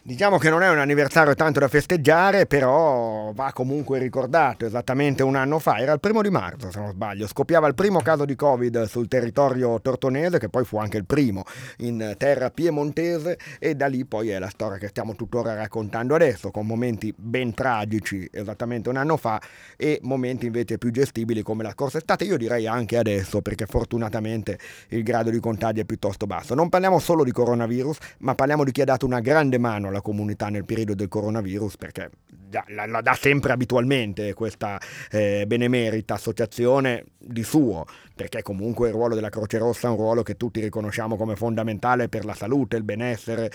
Diciamo che non è un anniversario tanto da festeggiare, però va comunque ricordato. Esattamente un anno fa, era il 1° marzo se non sbaglio, scoppiava il primo caso di Covid sul territorio tortonese, che poi fu anche il primo in terra piemontese, e da lì poi è la storia che stiamo tuttora raccontando adesso, con momenti ben tragici esattamente un anno fa e momenti invece più gestibili come la scorsa estate, io direi anche adesso, perché fortunatamente il grado di contagio è piuttosto basso. Non parliamo solo di coronavirus, ma parliamo di chi ha dato una grande mano alla comunità nel periodo del coronavirus, perché la dà sempre abitualmente questa benemerita associazione di suo, perché comunque il ruolo della Croce Rossa è un ruolo che tutti riconosciamo come fondamentale per la salute, il benessere,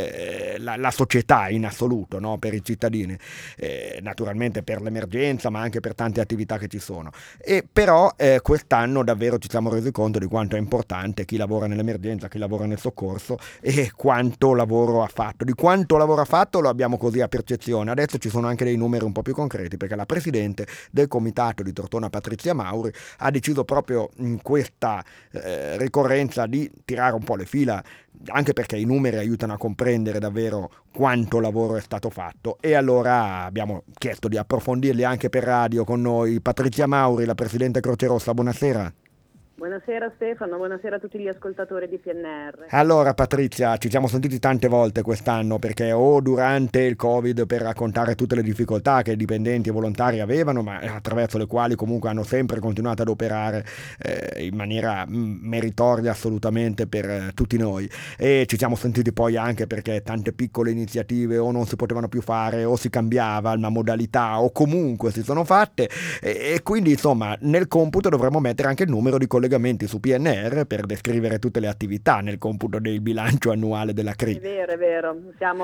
la società in assoluto, no? Per i cittadini, naturalmente per l'emergenza, ma anche per tante attività che ci sono. E però quest'anno davvero ci siamo resi conto di quanto è importante chi lavora nell'emergenza, chi lavora nel soccorso, e quanto lavoro ha fatto. Di quanto lavoro ha fatto lo abbiamo così a percezione. Adesso ci sono anche dei numeri un po' più concreti, perché la presidente del comitato di Tortona, Patrizia Mauri, ha deciso proprio in questa ricorrenza di tirare un po' le fila, anche perché i numeri aiutano a comprendere davvero quanto lavoro è stato fatto, e allora abbiamo chiesto di approfondirli anche per radio con noi. Patrizia Mauri, la presidente Croce Rossa, buonasera. Buonasera Stefano, buonasera a tutti gli ascoltatori di PNR. Allora Patrizia, ci siamo sentiti tante volte quest'anno, perché o durante il Covid per raccontare tutte le difficoltà che i dipendenti e volontari avevano, ma attraverso le quali comunque hanno sempre continuato ad operare in maniera meritoria assolutamente per tutti noi, e ci siamo sentiti poi anche perché tante piccole iniziative o non si potevano più fare o si cambiava una modalità o comunque si sono fatte, e quindi insomma nel computo dovremmo mettere anche il numero di collegamenti su PNR per descrivere tutte le attività nel computo del bilancio annuale della CRI. È vero, siamo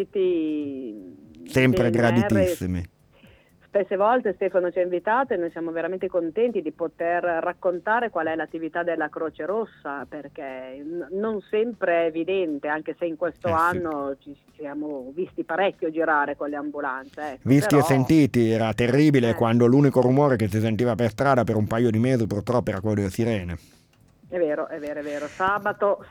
ospiti sempre PNR. Graditissimi. Spesse volte Stefano ci ha invitato e noi siamo veramente contenti di poter raccontare qual è l'attività della Croce Rossa, perché non sempre è evidente, anche se in questo anno ci siamo visti parecchio girare con le ambulanze. Ecco, visti però... e sentiti, era terribile quando l'unico rumore che si sentiva per strada per un paio di mesi purtroppo era quello delle sirene. È vero. Sabato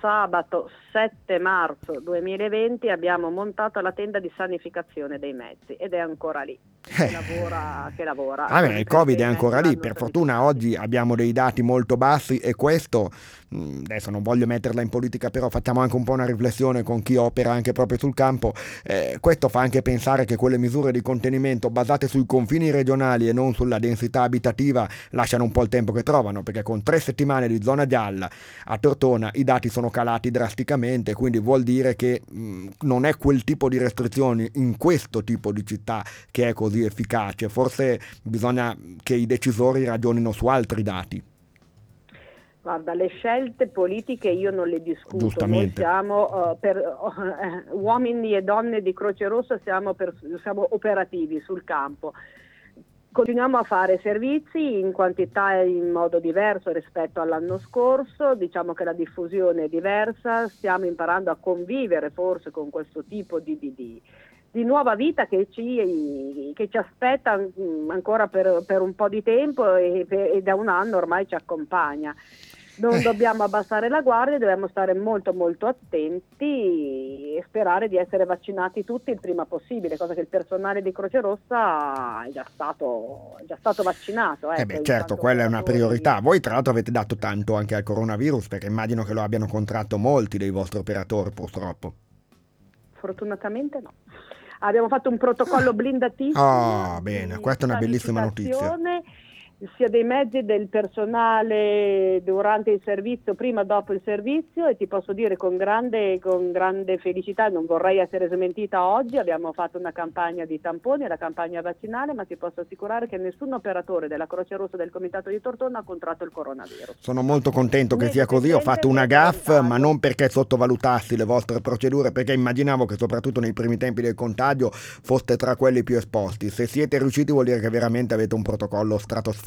7 marzo 2020 abbiamo montato la tenda di sanificazione dei mezzi ed è ancora lì. Che lavora. Il Covid è ancora lì, per fortuna oggi abbiamo dei dati molto bassi, e questo, adesso non voglio metterla in politica, però facciamo anche un po' una riflessione con chi opera anche proprio sul campo, questo fa anche pensare che quelle misure di contenimento basate sui confini regionali e non sulla densità abitativa lasciano un po' il tempo che trovano, perché con 3 settimane di zona gialla a Tortona i dati sono calati drasticamente, quindi vuol dire che non è quel tipo di restrizioni in questo tipo di città che è così efficace. Forse bisogna che i decisori ragionino su altri dati. Guarda, le scelte politiche io non le discuto. Giustamente. Noi siamo uomini e donne di Croce Rossa, siamo operativi sul campo. Continuiamo a fare servizi in quantità e in modo diverso rispetto all'anno scorso, diciamo che la diffusione è diversa, stiamo imparando a convivere forse con questo tipo di nuova vita che ci aspetta ancora per un po' di tempo e da un anno ormai ci accompagna. Non dobbiamo abbassare la guardia, dobbiamo stare molto molto attenti e sperare di essere vaccinati tutti il prima possibile, cosa che il personale di Croce Rossa è già stato vaccinato. Certo, quella è una priorità. Voi tra l'altro avete dato tanto anche al coronavirus, perché immagino che lo abbiano contratto molti dei vostri operatori purtroppo. Fortunatamente no. Abbiamo fatto un protocollo blindatissimo. Bene, questa è una bellissima notizia. Sia dei mezzi, del personale durante il servizio, prima e dopo il servizio, e ti posso dire con grande felicità, non vorrei essere smentita oggi, abbiamo fatto una campagna di tamponi, la campagna vaccinale, ma ti posso assicurare che nessun operatore della Croce Rossa del Comitato di Tortona ha contratto il coronavirus. Sono molto contento che sia così, ho fatto una gaffe, ma non perché sottovalutassi le vostre procedure, perché immaginavo che soprattutto nei primi tempi del contagio foste tra quelli più esposti. Se siete riusciti vuol dire che veramente avete un protocollo stratosferico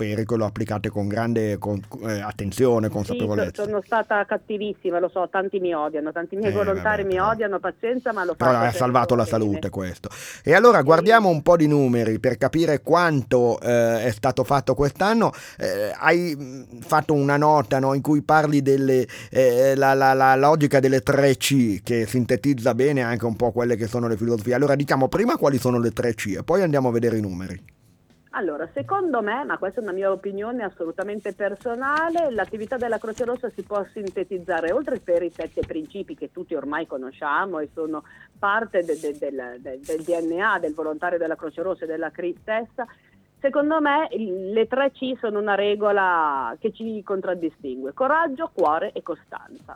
stratosferico e lo applicate con grande attenzione, consapevolezza. Sì, sono stata cattivissima, lo so, tanti mi odiano, tanti miei volontari mi odiano, pazienza, ma lo però faccio ha salvato la bene. salute questo. E allora guardiamo un po' di numeri per capire quanto è stato fatto quest'anno. Hai fatto una nota, no, in cui parli delle la logica delle 3C, che sintetizza bene anche un po' quelle che sono le filosofie. Allora diciamo prima quali sono le 3C e poi andiamo a vedere i numeri. Allora, secondo me, ma questa è una mia opinione assolutamente personale, l'attività della Croce Rossa si può sintetizzare, oltre per i 7 principi che tutti ormai conosciamo e sono parte del DNA del volontario della Croce Rossa e della CRI stessa. Secondo me le 3C sono una regola che ci contraddistingue: coraggio, cuore e costanza.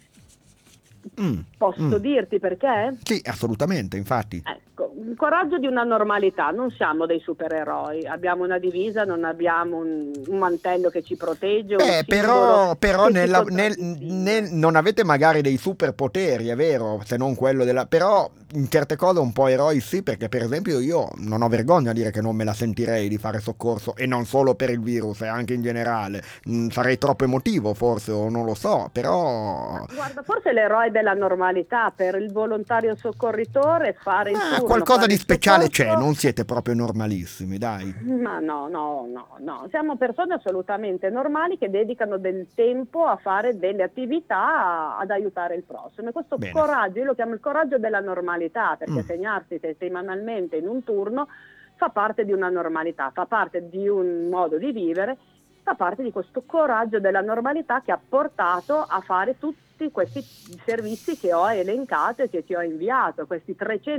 Posso dirti perché? Sì, assolutamente, infatti. Ecco, il coraggio di una normalità, non siamo dei supereroi, abbiamo una divisa, non abbiamo un mantello che ci protegge, però che non avete magari dei superpoteri, è vero, se non quello della... Però in certe cose un po' eroi sì, perché per esempio io non ho vergogna a dire che non me la sentirei di fare soccorso, e non solo per il virus, anche in generale. Sarei troppo emotivo forse, o non lo so, però... Guarda, forse l'eroe della normalità per il volontario soccorritore fare il turno, qualcosa di speciale soccorso... c'è, non siete proprio normalissimi, dai. Ma no, siamo persone assolutamente normali che dedicano del tempo a fare delle attività ad aiutare il prossimo, e questo Bene. Coraggio, io lo chiamo il coraggio della normalità, perché segnarsi settimanalmente in un turno fa parte di una normalità, fa parte di un modo di vivere, fa parte di questo coraggio della normalità che ha portato a fare tutti questi servizi che ho elencato e che ti ho inviato, questi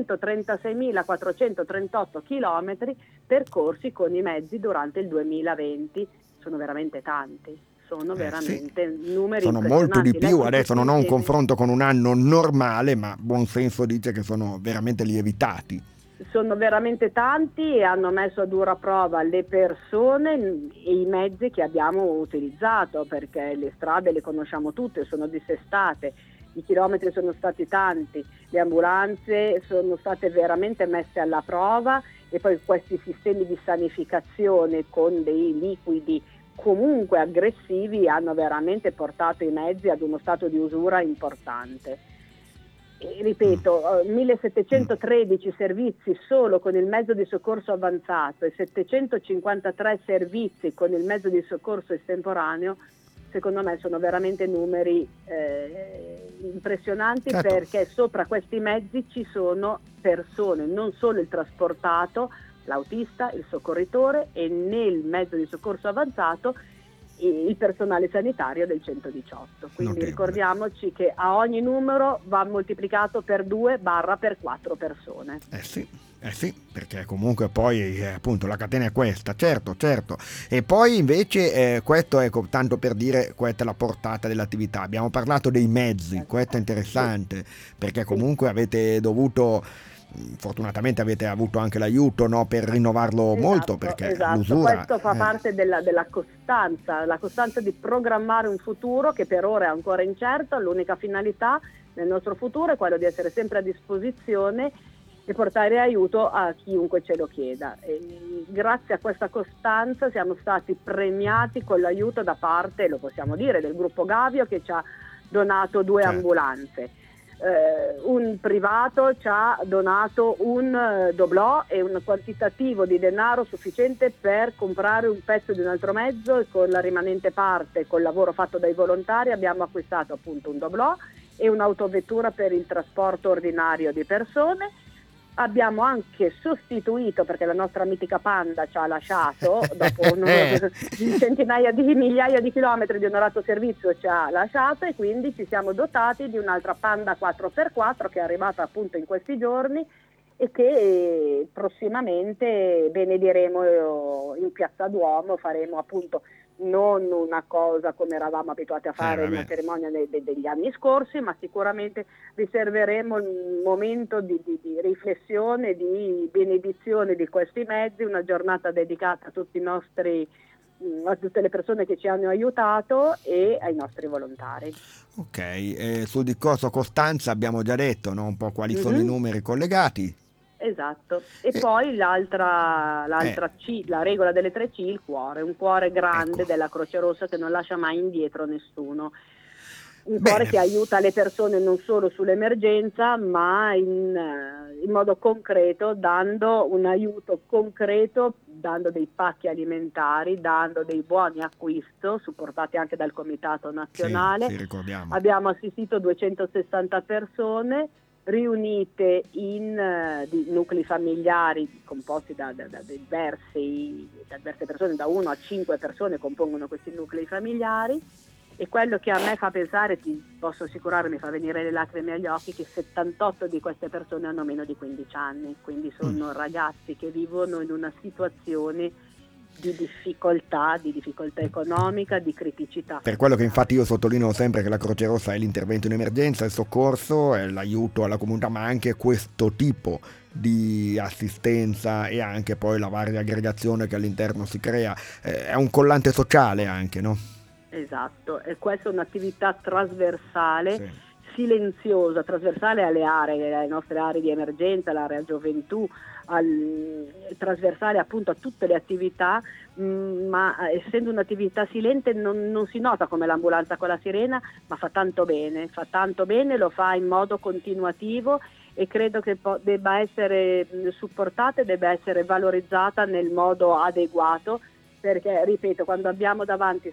336.438 chilometri percorsi con i mezzi durante il 2020. Sono veramente tanti, sono veramente numeri sono molto di più. Lei adesso non ho un confronto con un anno normale, ma buon senso dice che sono veramente lievitati. Sono veramente tanti e hanno messo a dura prova le persone e i mezzi che abbiamo utilizzato, perché le strade le conosciamo tutte, sono dissestate, i chilometri sono stati tanti, le ambulanze sono state veramente messe alla prova, e poi questi sistemi di sanificazione con dei liquidi comunque aggressivi hanno veramente portato i mezzi ad uno stato di usura importante. Ripeto, 1713 servizi solo con il mezzo di soccorso avanzato e 753 servizi con il mezzo di soccorso estemporaneo, secondo me sono veramente numeri impressionanti, certo. Perché sopra questi mezzi ci sono persone, non solo il trasportato, l'autista, il soccorritore, e nel mezzo di soccorso avanzato il personale sanitario del 118. Quindi Notevole. Ricordiamoci che a ogni numero va moltiplicato per 2/per 4 persone. Sì, perché comunque poi appunto la catena è questa, certo. E poi invece questo, ecco, tanto per dire, questa è la portata dell'attività. Abbiamo parlato dei mezzi, questo è interessante, perché comunque avete dovuto... Fortunatamente avete avuto anche l'aiuto, no, per rinnovarlo molto, perché l'usura... Questo fa parte della costanza, la costanza di programmare un futuro che per ora è ancora incerto. L'unica finalità nel nostro futuro è quello di essere sempre a disposizione e portare aiuto a chiunque ce lo chieda. E grazie a questa costanza siamo stati premiati con l'aiuto da parte, lo possiamo dire, del gruppo Gavio, che ci ha donato 2 ambulanze. Un privato ci ha donato un doblò e un quantitativo di denaro sufficiente per comprare un pezzo di un altro mezzo, e con la rimanente parte, col lavoro fatto dai volontari, abbiamo acquistato appunto un doblò e un'autovettura per il trasporto ordinario di persone. Abbiamo anche sostituito, perché la nostra mitica Panda ci ha lasciato dopo centinaia di migliaia di chilometri di onorato servizio, ci ha lasciato, e quindi ci siamo dotati di un'altra Panda 4x4 che è arrivata appunto in questi giorni e che prossimamente benediremo in Piazza Duomo. Faremo appunto non una cosa come eravamo abituati a fare in una cerimonia degli anni scorsi, ma sicuramente riserveremo un momento di riflessione, di benedizione di questi mezzi, una giornata dedicata a tutti i nostri, a tutte le persone che ci hanno aiutato e ai nostri volontari. Ok, sul discorso costanza abbiamo già detto, no, un po' quali sono i numeri collegati. Esatto, e poi l'altra C, la regola delle 3 C, il cuore, un cuore grande, ecco, della Croce Rossa, che non lascia mai indietro nessuno. Un cuore che aiuta le persone non solo sull'emergenza, ma in modo concreto, dando un aiuto concreto, dando dei pacchi alimentari, dando dei buoni acquisto, supportati anche dal Comitato Nazionale. Sì, ricordiamo. Abbiamo assistito 260 persone riunite in nuclei familiari composti da diverse persone, da 1 a 5 persone compongono questi nuclei familiari, e quello che a me fa pensare, ti posso assicurare, mi fa venire le lacrime agli occhi, che 78 di queste persone hanno meno di 15 anni, quindi sono ragazzi che vivono in una situazione di difficoltà economica, di criticità. Per quello che infatti io sottolineo sempre che la Croce Rossa è l'intervento in emergenza, il soccorso, è l'aiuto alla comunità, ma anche questo tipo di assistenza e anche poi la varia aggregazione che all'interno si crea, è un collante sociale anche, no? Esatto, e questa è un'attività trasversale, silenziosa, trasversale alle nostre aree di emergenza, all'area gioventù, trasversale appunto a tutte le attività, ma essendo un'attività silente non si nota come l'ambulanza con la sirena, ma fa tanto bene, lo fa in modo continuativo, e credo che debba essere supportata e debba essere valorizzata nel modo adeguato, perché, ripeto, quando abbiamo davanti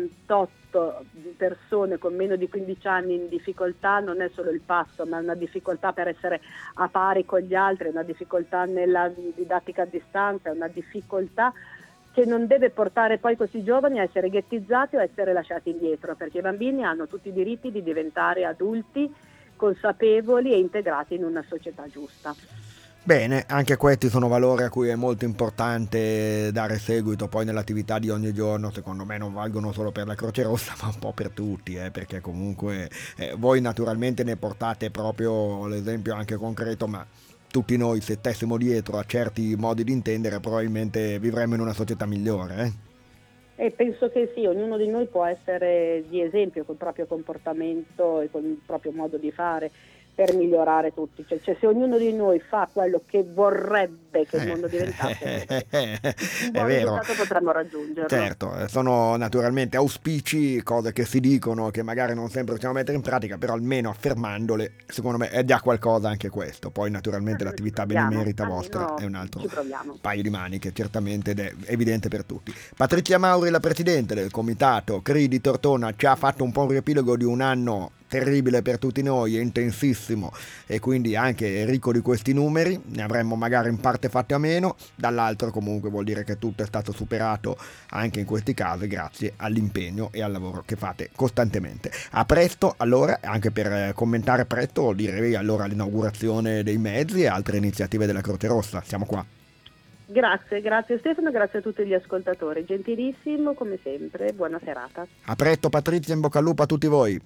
78 persone con meno di 15 anni in difficoltà, non è solo il passo, ma è una difficoltà per essere a pari con gli altri, è una difficoltà nella didattica a distanza, è una difficoltà che non deve portare poi questi giovani a essere ghettizzati o a essere lasciati indietro, perché i bambini hanno tutti i diritti di diventare adulti consapevoli e integrati in una società giusta. Bene, anche questi sono valori a cui è molto importante dare seguito poi nell'attività di ogni giorno. Secondo me non valgono solo per la Croce Rossa, ma un po' per tutti, perché comunque voi naturalmente ne portate proprio l'esempio anche concreto, ma tutti noi, se stessimo dietro a certi modi di intendere, probabilmente vivremmo in una società migliore. E penso che sì, ognuno di noi può essere di esempio col proprio comportamento e con il proprio modo di fare per migliorare tutti, cioè se ognuno di noi fa quello che vorrebbe che il mondo diventasse, un buon risultato potremmo raggiungerlo. Certo, sono naturalmente auspici, cose che si dicono, che magari non sempre riusciamo a mettere in pratica, però almeno affermandole, secondo me è già qualcosa anche questo. Poi naturalmente l'attività benemerita vostra è un altro paio di maniche, certamente, ed è evidente per tutti. Patrizia Mauri, la presidente del comitato CRI di Tortona, ci ha fatto un po' un riepilogo di un anno terribile per tutti noi, è intensissimo e quindi anche ricco di questi numeri. Ne avremmo magari in parte fatti a meno, dall'altro comunque vuol dire che tutto è stato superato anche in questi casi grazie all'impegno e al lavoro che fate costantemente. A presto, allora, anche per commentare presto direi allora l'inaugurazione dei mezzi e altre iniziative della Croce Rossa. Siamo qua. Grazie Stefano, grazie a tutti gli ascoltatori, gentilissimo come sempre, buona serata. A presto Patrizia, in bocca al lupo a tutti voi.